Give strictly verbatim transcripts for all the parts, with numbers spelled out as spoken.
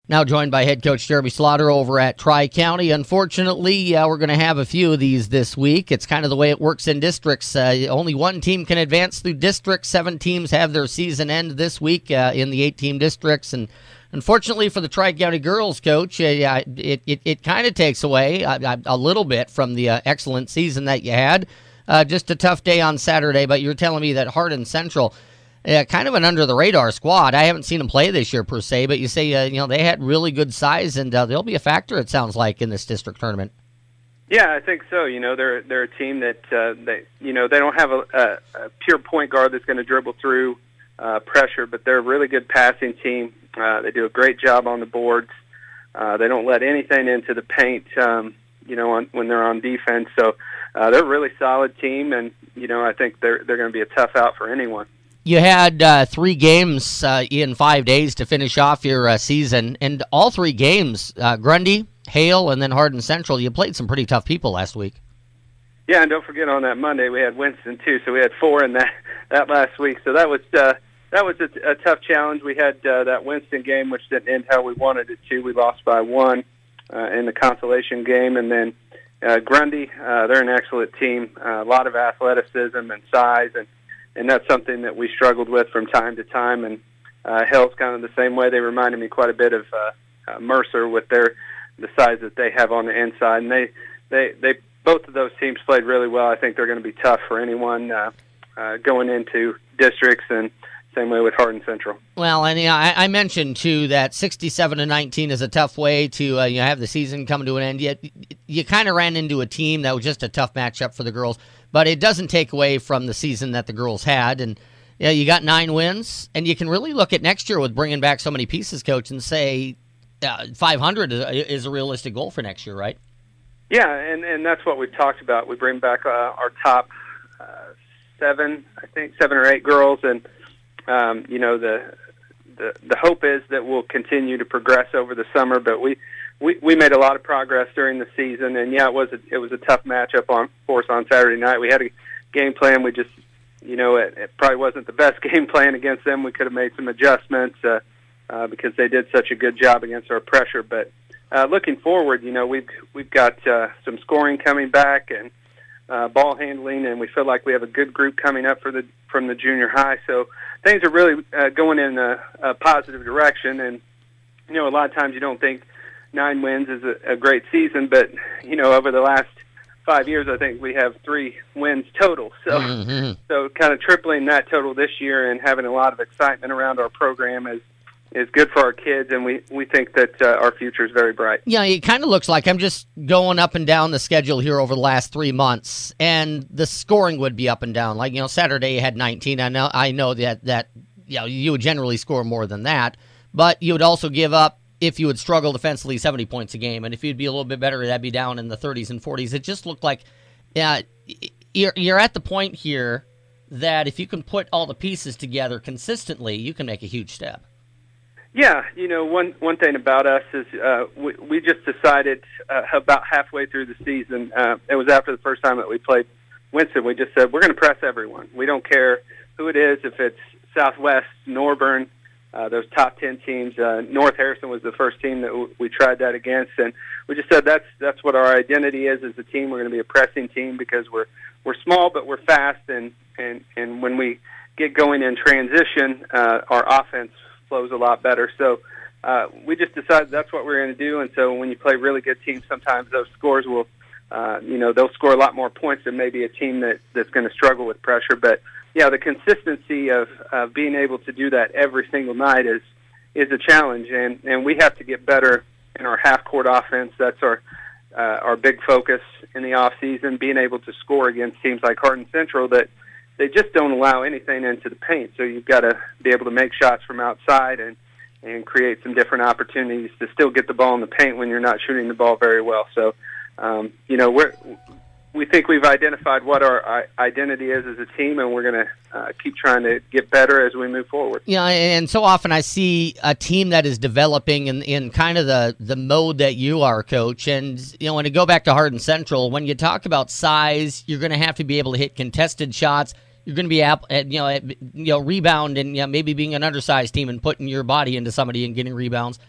Now joined by head coach Jeremy Slaughter over at Tri-County. Unfortunately, uh, we're going to have a few of these this week. It's kind of the way it works in districts. Uh, only one team can advance through districts. Seven teams have their season end this week uh, in the eight-team districts. And unfortunately for the Tri-County girls, Coach, uh, it, it, it kind of takes away a, a little bit from the uh, excellent season that you had. Uh, just a tough day on Saturday, but you're telling me that Hardin Central, Yeah, kind of an under-the-radar squad. I haven't seen them play this year per se, but you say uh, you know they had really good size, and uh, they'll be a factor. It sounds like in this district tournament. Yeah, I think so. You know, they're they're a team that uh, they you know they don't have a, a, a pure point guard that's going to dribble through uh, pressure, but they're a really good passing team. Uh, they do a great job on the boards. Uh, they don't let anything into the paint. Um, you know, on, when they're on defense, so uh, they're a really solid team, and you know I think they're they're going to be a tough out for anyone. You had uh, three games uh, in five days to finish off your uh, season, and all three games, uh, Grundy, Hale, and then Hardin Central, you played some pretty tough people last week. Yeah, and don't forget on that Monday we had Winston, too, so we had four in that, that last week. So that was uh, that was a, a tough challenge. We had uh, that Winston game, which didn't end how we wanted it to. We lost by one uh, in the consolation game, and then uh, Grundy, uh, they're an excellent team, uh, a lot of athleticism and size, and And that's something that we struggled with from time to time. And uh, Hale's kind of the same way. They reminded me quite a bit of uh, uh, Mercer with their the size that they have on the inside. And they, they, they both of those teams played really well. I think they're going to be tough for anyone uh, uh, going into districts, and same way with Hardin Central. Well, and you know, I, I mentioned too that sixty-seven to nineteen is a tough way to uh, you know, have the season come to an end. Yet you kind of ran into a team that was just a tough matchup for the girls. But it doesn't take away from the season that the girls had. And you know, you got nine wins, and you can really look at next year with bringing back so many pieces, Coach, and say uh, five hundred is a realistic goal for next year, right? Yeah, and, and that's what we've talked about. We bring back uh, our top uh, seven, I think, seven or eight girls, and, um, you know, the, the the hope is that we'll continue to progress over the summer, but we We we made a lot of progress during the season, and yeah, it was a, it was a tough matchup on for us on Saturday night. We had a game plan. We just, you know, it, it probably wasn't the best game plan against them. We could have made some adjustments uh, uh, because they did such a good job against our pressure. But uh, looking forward, you know, we've we've got uh, some scoring coming back and uh, ball handling, and we feel like we have a good group coming up for the from the junior high. So things are really uh, going in a, a positive direction. And you know, a lot of times you don't think nine wins is a, a great season, but you know, over the last five years, I think we have three wins total. So, mm-hmm. so kind of tripling that total this year and having a lot of excitement around our program is is good for our kids, and we we think that uh, our future is very bright. Yeah, it kind of looks like I'm just going up and down the schedule here over the last three months, and the scoring would be up and down. Like you know, Saturday you had nineteen. I know I know that that you know you would generally score more than that, but you would also give up. If you would struggle defensively, seventy points a game, and if you'd be a little bit better, that'd be down in the thirties and forties. It just looked like yeah, you're, you're at the point here that if you can put all the pieces together consistently, you can make a huge step. Yeah, you know, one one thing about us is uh, we, we just decided uh, about halfway through the season, uh, it was after the first time that we played Winston, we just said, we're going to press everyone. We don't care who it is, if it's Southwest, Norburn, Uh, those top ten teams. Uh, North Harrison was the first team that w- we tried that against, and we just said that's that's what our identity is as a team. We're going to be a pressing team because we're we're small but we're fast, and and and when we get going in transition, uh, our offense flows a lot better. So uh, we just decided that's what we're going to do. And so when you play really good teams, sometimes those scores will, uh, you know, they'll score a lot more points than maybe a team that that's going to struggle with pressure, but. Yeah, the consistency of uh, being able to do that every single night is is a challenge, and, and we have to get better in our half-court offense. That's our uh, our big focus in the off season. Being able to score against teams like Hardin Central that they just don't allow anything into the paint. So you've got to be able to make shots from outside and and create some different opportunities to still get the ball in the paint when you're not shooting the ball very well. So um, you know we're. We think we've identified what our identity is as a team, and we're going to uh, keep trying to get better as we move forward. Yeah, and so often I see a team that is developing in, in kind of the, the mode that you are, Coach. And, you know, when you go back to Hardin Central, when you talk about size, you're going to have to be able to hit contested shots. You're going to be, you know, you know, rebound and you know, maybe being an undersized team and putting your body into somebody and getting rebounds.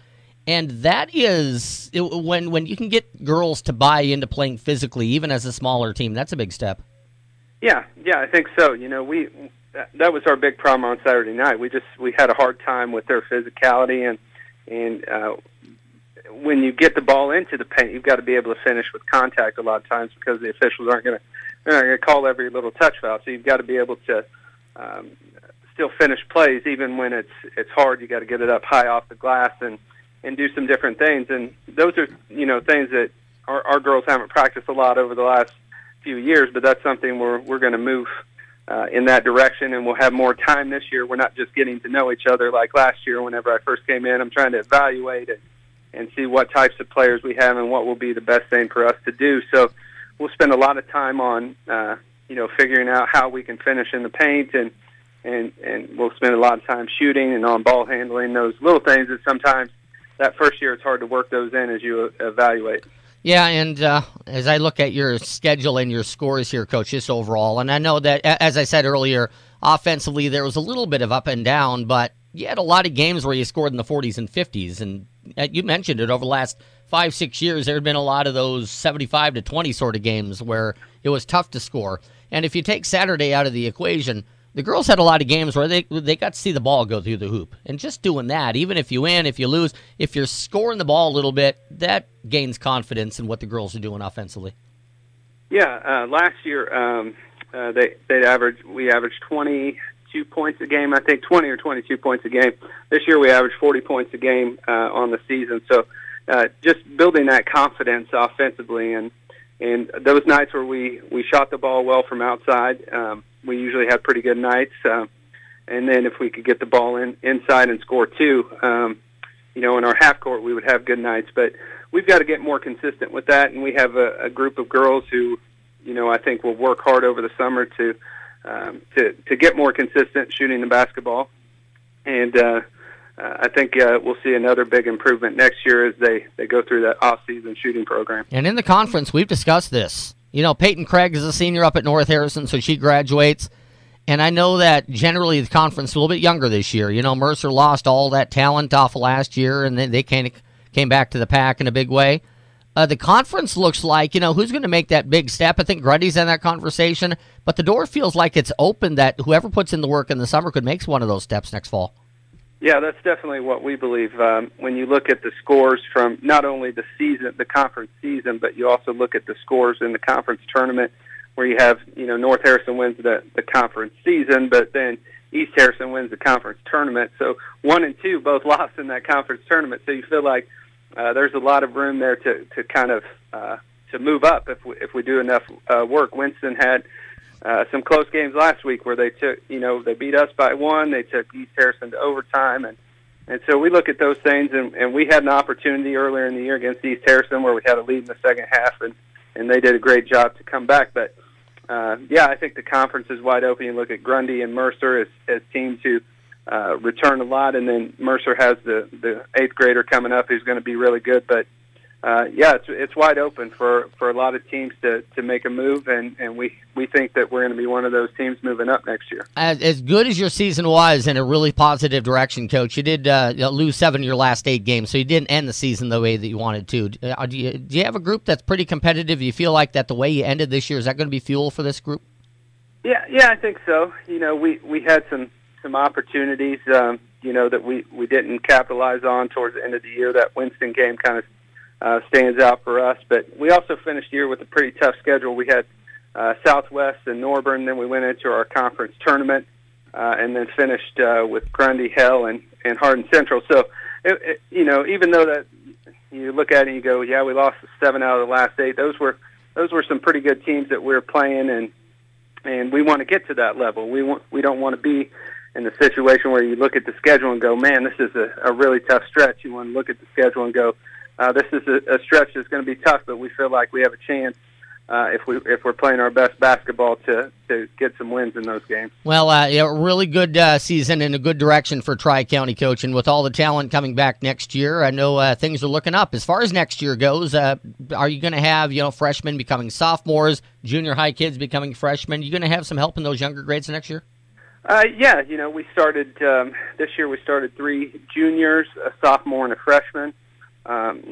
And that is, it, when when you can get girls to buy into playing physically, even as a smaller team, that's a big step. Yeah, yeah, I think so. You know, we that, that was our big problem on Saturday night. We just we had a hard time with their physicality, and and uh, when you get the ball into the paint, you've got to be able to finish with contact a lot of times because the officials aren't going to they're not going to call every little touch foul. So you've got to be able to um, still finish plays even when it's it's hard. You got to get it up high off the glass and. and do some different things. And those are, you know, things that our, our girls haven't practiced a lot over the last few years, but that's something we're, we're going to move uh, in that direction, and we'll have more time this year. We're not just getting to know each other like last year whenever I first came in. I'm trying to evaluate it and see what types of players we have and what will be the best thing for us to do. So we'll spend a lot of time on, uh, you know, figuring out how we can finish in the paint, and, and, and we'll spend a lot of time shooting and on ball handling, those little things that sometimes that first year it's hard to work those in as you evaluate. Yeah, and uh, as I look at your schedule and your scores here, Coach, just overall, and I know that, as I said earlier, offensively there was a little bit of up and down, but you had a lot of games where you scored in the forties and fifties, and you mentioned it over the last five, six years, there had been a lot of those seventy-five to twenty sort of games where it was tough to score. And if you take Saturday out of the equation, the girls had a lot of games where they they got to see the ball go through the hoop. And just doing that, even if you win, if you lose, if you're scoring the ball a little bit, that gains confidence in what the girls are doing offensively. Yeah, uh, last year um, uh, they they averaged we averaged twenty-two points a game, I think twenty or twenty-two points a game. This year we averaged forty points a game uh, on the season. So uh, just building that confidence offensively, and and those nights where we we shot the ball well from outside. Um, We usually had pretty good nights, uh, and then if we could get the ball in inside and score two, um, you know, in our half court, we would have good nights. But we've got to get more consistent with that, and we have a, a group of girls who, you know, I think will work hard over the summer to um, to to get more consistent shooting the basketball, and uh, uh, I think uh, we'll see another big improvement next year as they they go through that off-season shooting program. And in the conference, we've discussed this. You know, Peyton Craig is a senior up at North Harrison, so she graduates. And I know that generally the conference is a little bit younger this year. You know, Mercer lost all that talent off of last year, and then they came, came back to the pack in a big way. Uh, the conference looks like, you know, who's going to make that big step? I think Grundy's in that conversation, but the door feels like it's open that whoever puts in the work in the summer could make one of those steps next fall. Yeah, that's definitely what we believe. Um, when you look at the scores from not only the season, the conference season, but you also look at the scores in the conference tournament, where you have, you know, North Harrison wins the, the conference season, but then East Harrison wins the conference tournament. So one and two both lost in that conference tournament. So you feel like uh, there's a lot of room there to, to kind of uh, to move up if we, if we do enough uh, work. Winston had Uh, some close games last week where they took, you know, they beat us by one. They took East Harrison to overtime, and and so we look at those things, and, and we had an opportunity earlier in the year against East Harrison where we had a lead in the second half, and, and they did a great job to come back. But uh, yeah, I think the conference is wide open. You look at Grundy and Mercer as, as teams who uh, return a lot, and then Mercer has the the eighth grader coming up who's going to be really good, but. Uh, yeah, it's it's wide open for, for a lot of teams to, to make a move, and, and we, we think that we're going to be one of those teams moving up next year. As, as good as your season was in a really positive direction, Coach, you did uh, you know, lose seven of your last eight games, so you didn't end the season the way that you wanted to. Uh, do, you, do you have a group that's pretty competitive? Do you feel like that the way you ended this year, is that going to be fuel for this group? Yeah, yeah, I think so. You know, we, we had some, some opportunities, um, you know, that we, we didn't capitalize on towards the end of the year. That Winston game kind of Uh, stands out for us, but we also finished the year with a pretty tough schedule. We had uh, Southwest and Norburn, then we went into our conference tournament, uh, and then finished uh, with Grundy, Hell, and, and Hardin Central. So, it, it, you know, even though that you look at it and you go, yeah, we lost seven out of the last eight, those were those were some pretty good teams that we were playing, and and we want to get to that level. We want we don't want to be in the situation where you look at the schedule and go, man, this is a, a really tough stretch. You want to look at the schedule and go, Uh, this is a, a stretch that's going to be tough, but we feel like we have a chance uh, if we if we're playing our best basketball to, to get some wins in those games. Well, uh, yeah, a really good uh, season in a good direction for Tri-County, Coach, and with all the talent coming back next year, I know uh, things are looking up. As far as next year goes, uh, are you going to have you know freshmen becoming sophomores, junior high kids becoming freshmen? Are you going to have some help in those younger grades next year? Uh, yeah, you know, we started um, this year. We started three juniors, a sophomore, and a freshman.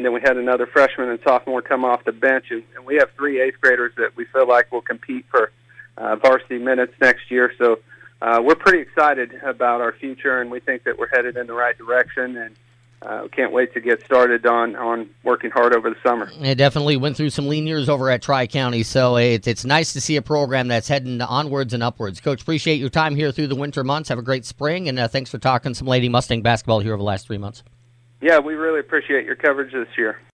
then we had another freshman and sophomore come off the bench, and, and we have three eighth graders that we feel like will compete for uh, varsity minutes next year. So uh, we're pretty excited about our future, and we think that we're headed in the right direction, and uh, can't wait to get started on, on working hard over the summer. It definitely went through some lean years over at Tri-County, so it, it's nice to see a program that's heading onwards and upwards. Coach, appreciate your time here through the winter months. Have a great spring, and uh, thanks for talking some Lady Mustang basketball here over the last three months. Yeah, we really appreciate your coverage this year.